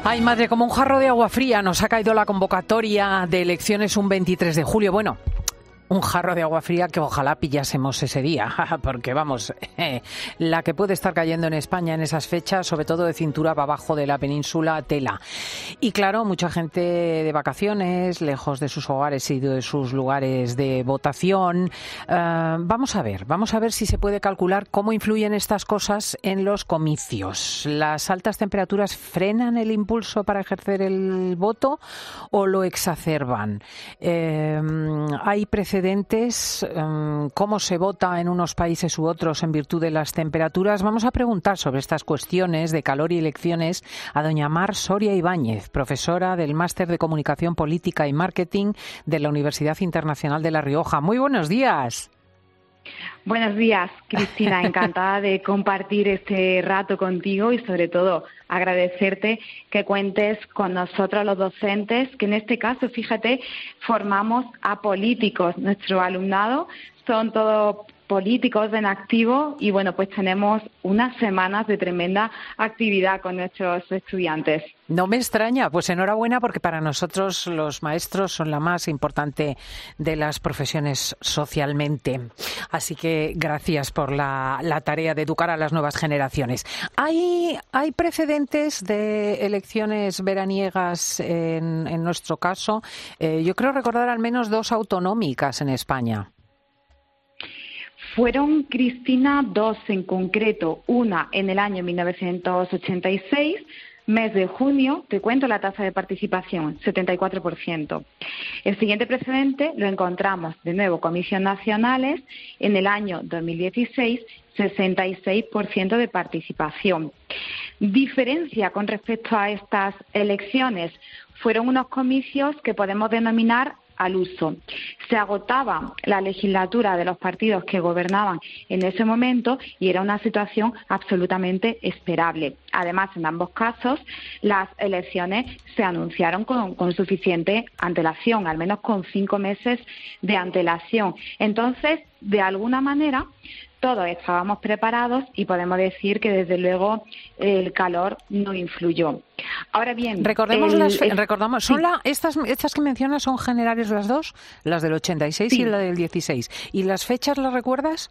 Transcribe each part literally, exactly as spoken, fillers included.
Ay, madre, como un jarro de agua fría nos ha caído la convocatoria de elecciones un veintitrés de julio. Bueno, un jarro de agua fría que ojalá pillásemos ese día, porque vamos, eh, la que puede estar cayendo en España en esas fechas, sobre todo de cintura para abajo de la península, tela. Y claro, mucha gente de vacaciones, lejos de sus hogares y de sus lugares de votación. Uh, vamos a ver, vamos a ver si se puede calcular cómo influyen estas cosas en los comicios. ¿Las altas temperaturas frenan el impulso para ejercer el voto o lo exacerban? Eh, hay precedentes. ¿Cómo se vota en unos países u otros en virtud de las temperaturas? Vamos a preguntar sobre estas cuestiones de calor y elecciones a doña Mar Soria Ibáñez, profesora del Máster de Comunicación Política y Marketing de la Universidad Internacional de La Rioja. Muy buenos días. Buenos días, Cristina. Encantada de compartir este rato contigo y, sobre todo, agradecerte que cuentes con nosotros, los docentes, que en este caso, fíjate, formamos a políticos. Nuestro alumnado son todos políticos en activo y, bueno, pues tenemos unas semanas de tremenda actividad con nuestros estudiantes. No me extraña, pues enhorabuena, porque para nosotros los maestros son la más importante de las profesiones socialmente. Así que gracias por la, la tarea de educar a las nuevas generaciones. ¿Hay, hay precedentes de elecciones veraniegas en, en nuestro caso? Eh, yo creo recordar al menos dos autonómicas en España. Fueron, Cristina, dos en concreto. Una en el año mil novecientos ochenta y seis, mes de junio, te cuento la tasa de participación, setenta y cuatro por ciento. El siguiente precedente lo encontramos, de nuevo, comicios nacionales, en el año dos mil dieciséis, sesenta y seis por ciento de participación. Diferencia con respecto a estas elecciones, fueron unos comicios que podemos denominar al uso. Se agotaba la legislatura de los partidos que gobernaban en ese momento y era una situación absolutamente esperable. Además, en ambos casos, las elecciones se anunciaron con, con suficiente antelación, al menos con cinco meses de antelación. Entonces, de alguna manera, todos estábamos preparados y podemos decir que, desde luego, el calor no influyó. Ahora bien, recordemos el, las, el, recordamos, son sí. la, estas, estas que mencionas son generales las dos, las del ochenta y seis sí. y la del dieciséis. ¿Y las fechas las recuerdas?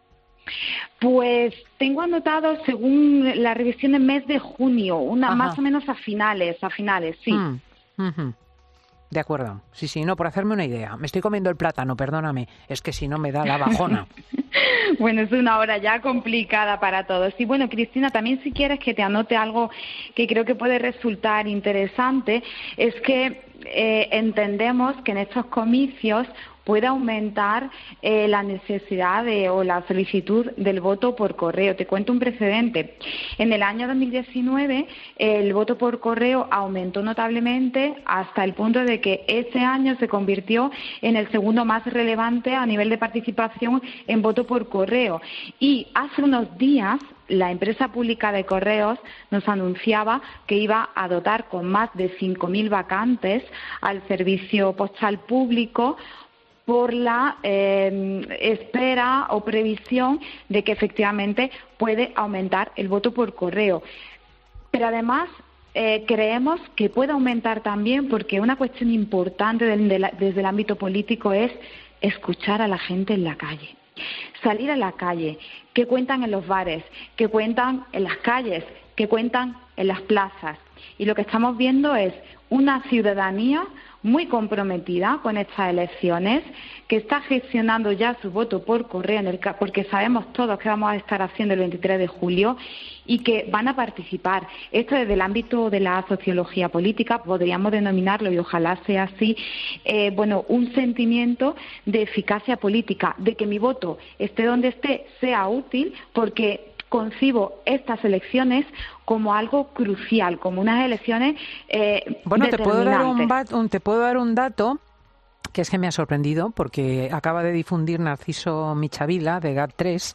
Pues tengo anotado, según la revisión, el mes de junio, una Ajá. más o menos a finales, a finales, sí. Mm, uh-huh. De acuerdo. Sí, sí, no, por hacerme una idea. Me estoy comiendo el plátano, perdóname. Es que si no me da la bajona. Bueno, es una hora ya complicada para todos. Y bueno, Cristina, también si quieres que te anote algo que creo que puede resultar interesante, es que eh, entendemos que en estos comicios puede aumentar eh, la necesidad de, o la solicitud del voto por correo. Te cuento un precedente. En el año dos mil diecinueve el voto por correo aumentó notablemente hasta el punto de que ese año se convirtió en el segundo más relevante a nivel de participación en voto por correo. Y hace unos días la empresa pública de correos nos anunciaba que iba a dotar con más de cinco mil vacantes al servicio postal público, por la eh, espera o previsión de que efectivamente puede aumentar el voto por correo. Pero además eh, creemos que puede aumentar también, porque una cuestión importante de, de la, desde el ámbito político es escuchar a la gente en la calle. Salir a la calle, que cuentan en los bares, que cuentan en las calles, que cuentan en las plazas. Y lo que estamos viendo es una ciudadanía muy comprometida con estas elecciones, que está gestionando ya su voto por correo, en el, porque sabemos todos que vamos a estar haciendo el veintitrés de julio, y que van a participar. Esto, desde el ámbito de la sociología política, podríamos denominarlo, y ojalá sea así, eh, bueno, un sentimiento de eficacia política, de que mi voto, esté donde esté, sea útil, porque concibo estas elecciones como algo crucial, como unas elecciones eh, bueno, te puedo dar un, determinantes. un te puedo dar un dato que es que me ha sorprendido, porque acaba de difundir Narciso Michavila de GAT tres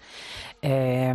eh,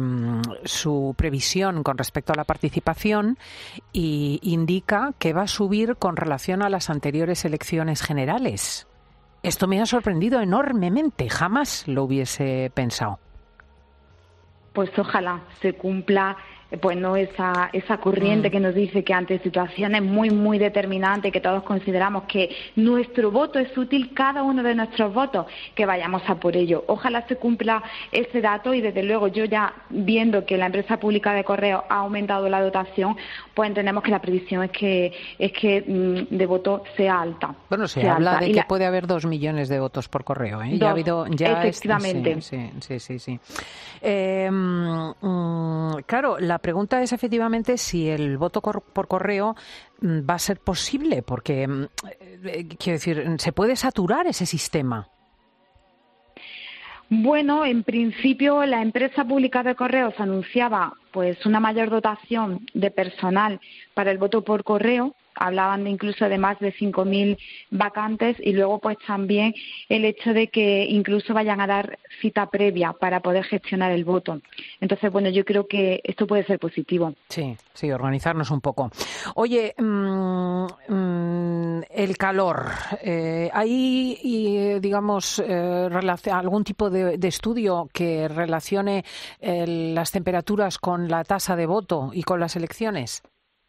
su previsión con respecto a la participación, y indica que va a subir con relación a las anteriores elecciones generales. Esto me ha sorprendido enormemente, jamás lo hubiese pensado. Pues ojalá se cumpla pues no esa esa corriente que nos dice que ante situaciones muy, muy determinantes, que todos consideramos que nuestro voto es útil, cada uno de nuestros votos, que vayamos a por ello. Ojalá se cumpla ese dato y, desde luego, yo ya viendo que la empresa pública de correo ha aumentado la dotación, pues entendemos que la previsión es que es que mm, de voto sea alta. Bueno, se sea habla alta. de Y que la... puede haber dos millones de votos por correo, ¿eh? Dos, ya ha habido, ya efectivamente. Es, sí, sí, sí, sí. Eh, mm, claro, la pregunta es efectivamente si el voto cor- por correo mm, va a ser posible, porque, mm, eh, quiero decir, ¿se puede saturar ese sistema? Bueno, en principio la empresa pública de correos anunciaba pues una mayor dotación de personal para el voto por correo. Hablaban de incluso de más de cinco mil vacantes, y luego pues también el hecho de que incluso vayan a dar cita previa para poder gestionar el voto. Entonces, bueno, yo creo que esto puede ser positivo. Sí, sí, organizarnos un poco. Oye, mmm, mmm, el calor. Eh, ¿Hay, y, digamos, eh, relacion- algún tipo de, de estudio que relacione eh, las temperaturas con la tasa de voto y con las elecciones?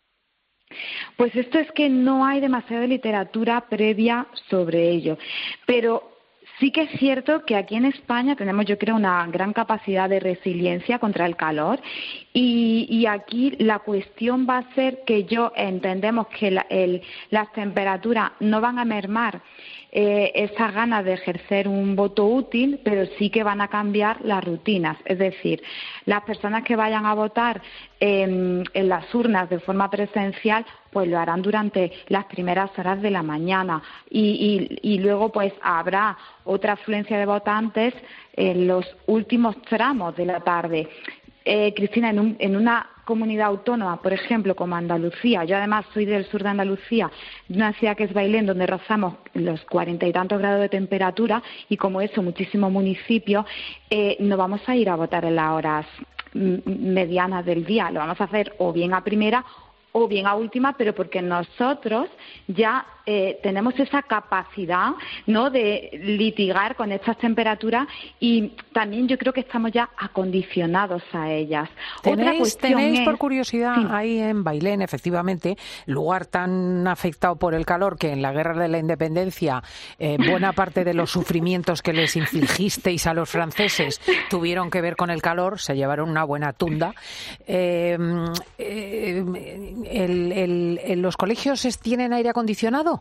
Pues esto es que no hay demasiada literatura previa sobre ello, pero sí que es cierto que aquí en España tenemos, yo creo, una gran capacidad de resiliencia contra el calor, y, y aquí la cuestión va a ser que yo entendemos que la, el, las temperaturas no van a mermar eh, esas ganas de ejercer un voto útil, pero sí que van a cambiar las rutinas. Es decir, las personas que vayan a votar eh, en las urnas de forma presencial, pues lo harán durante las primeras horas de la mañana, y, y, y luego pues habrá otra afluencia de votantes en los últimos tramos de la tarde. Eh, Cristina, en, un, en una comunidad autónoma, por ejemplo, como Andalucía, yo además soy del sur de Andalucía, de una ciudad que es Bailén, donde rozamos los cuarenta y tantos grados de temperatura, y como eso, muchísimos municipios, eh, no vamos a ir a votar en las horas medianas del día, lo vamos a hacer o bien a primera o bien a última, pero porque nosotros ya eh, tenemos esa capacidad, ¿no?, de litigar con estas temperaturas, y también yo creo que estamos ya acondicionados a ellas. ¿Tenéis, Otra cuestión tenéis es, por curiosidad, sí, ahí en Bailén, efectivamente, lugar tan afectado por el calor que en la Guerra de la Independencia eh, buena parte de los sufrimientos que les infligisteis a los franceses tuvieron que ver con el calor, se llevaron una buena tunda? Eh, eh, el, el, el, ¿Los colegios tienen aire acondicionado?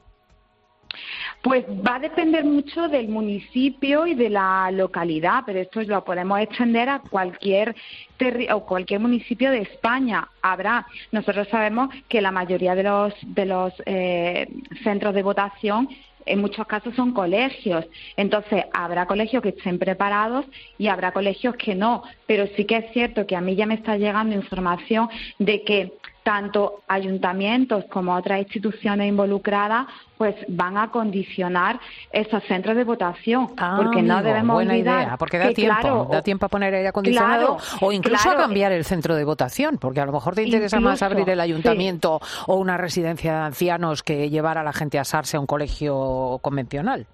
Pues va a depender mucho del municipio y de la localidad, pero esto lo podemos extender a cualquier terri- o cualquier municipio de España. Habrá, nosotros sabemos que la mayoría de los de los eh, centros de votación en muchos casos son colegios, entonces habrá colegios que estén preparados y habrá colegios que no, pero sí que es cierto que a mí ya me está llegando información de que tanto ayuntamientos como otras instituciones involucradas pues van a condicionar esos centros de votación, ah, porque amigo, no debemos buena olvidar idea, porque da que, tiempo, claro, da tiempo a poner aire acondicionado, claro, o incluso claro, a cambiar el centro de votación, porque a lo mejor te interesa incluso, más abrir el ayuntamiento sí, o una residencia de ancianos que llevar a la gente a asarse a un colegio convencional.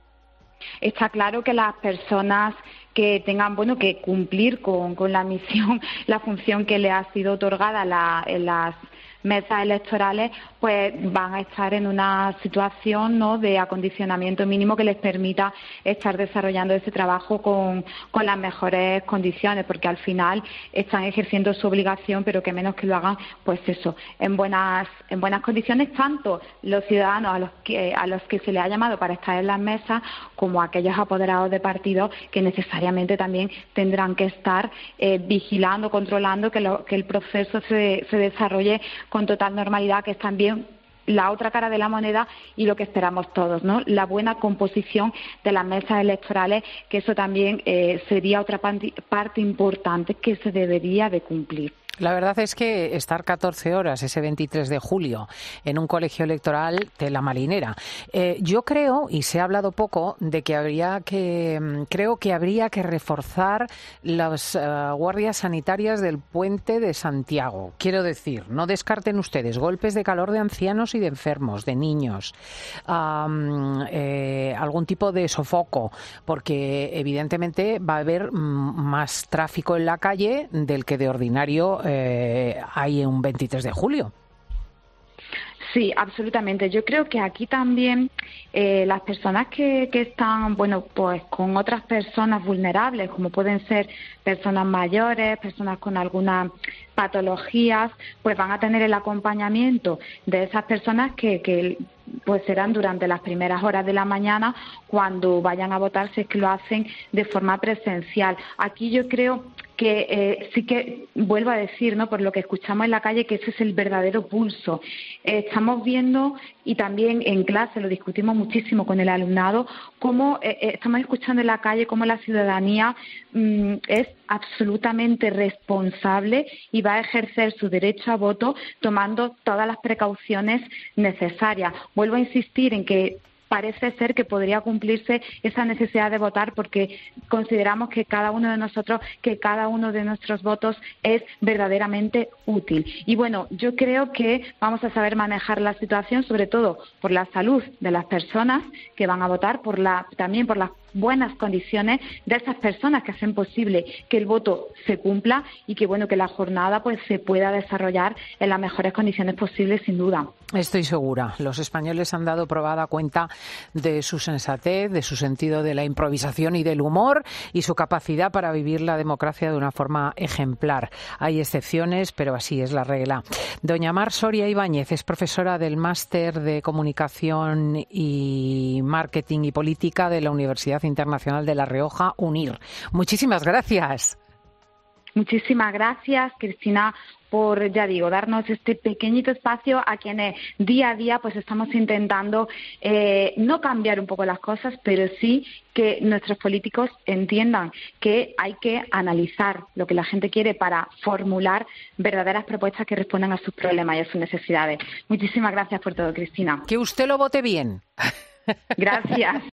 Está claro que las personas que tengan, bueno, que cumplir con, con la misión, la función que le ha sido otorgada la, en las mesas electorales, pues van a estar en una situación, ¿no?, de acondicionamiento mínimo que les permita estar desarrollando ese trabajo con, con las mejores condiciones, porque al final están ejerciendo su obligación, pero que menos que lo hagan, pues eso, en buenas en buenas condiciones, tanto los ciudadanos a los que a los que se les ha llamado para estar en las mesas, como aquellos apoderados de partidos que necesariamente también tendrán que estar eh, vigilando, controlando que, lo, que el proceso se, se desarrolle con total normalidad, que es también la otra cara de la moneda y lo que esperamos todos, ¿no?, la buena composición de las mesas electorales, que eso también eh, sería otra parte importante que se debería de cumplir. La verdad es que estar catorce horas ese veintitrés de julio en un colegio electoral de la marinera. Eh, yo creo, y se ha hablado poco, de que habría que, creo que habría que reforzar las uh, guardias sanitarias del puente de Santiago. Quiero decir, no descarten ustedes golpes de calor de ancianos y de enfermos, de niños, um, eh, algún tipo de sofoco, porque evidentemente va a haber mm, más tráfico en la calle del que de ordinario eh, hay un veintitrés de julio. Sí, absolutamente. Yo creo que aquí también eh, las personas que, que están, bueno, pues con otras personas vulnerables, como pueden ser personas mayores, personas con algunas patologías, pues van a tener el acompañamiento de esas personas que, que pues serán durante las primeras horas de la mañana cuando vayan a votar, si es que lo hacen de forma presencial. Aquí yo creo que eh, sí que, vuelvo a decir, ¿no?, por lo que escuchamos en la calle, que ese es el verdadero pulso. Eh, estamos viendo, y también en clase lo discutimos muchísimo con el alumnado, cómo eh, estamos escuchando en la calle cómo la ciudadanía mmm, es absolutamente responsable y va a ejercer su derecho a voto tomando todas las precauciones necesarias. Vuelvo a insistir en que parece ser que podría cumplirse esa necesidad de votar porque consideramos que cada uno de nosotros, que cada uno de nuestros votos es verdaderamente útil. Y bueno, yo creo que vamos a saber manejar la situación, sobre todo por la salud de las personas que van a votar, por la, también por las buenas condiciones de esas personas que hacen posible que el voto se cumpla y que bueno que la jornada pues se pueda desarrollar en las mejores condiciones posibles, sin duda. Estoy segura. Los españoles han dado probada cuenta de su sensatez, de su sentido de la improvisación y del humor y su capacidad para vivir la democracia de una forma ejemplar. Hay excepciones, pero así es la regla. Doña Mar Soria Ibáñez es profesora del Máster de Comunicación y Marketing y Política de la Universidad Internacional de La Rioja, UNIR. Muchísimas gracias. Muchísimas gracias, Cristina, por, ya digo, darnos este pequeñito espacio a quienes día a día pues estamos intentando eh, no cambiar un poco las cosas, pero sí que nuestros políticos entiendan que hay que analizar lo que la gente quiere para formular verdaderas propuestas que respondan a sus problemas y a sus necesidades. Muchísimas gracias por todo, Cristina. Que usted lo vote bien. Gracias.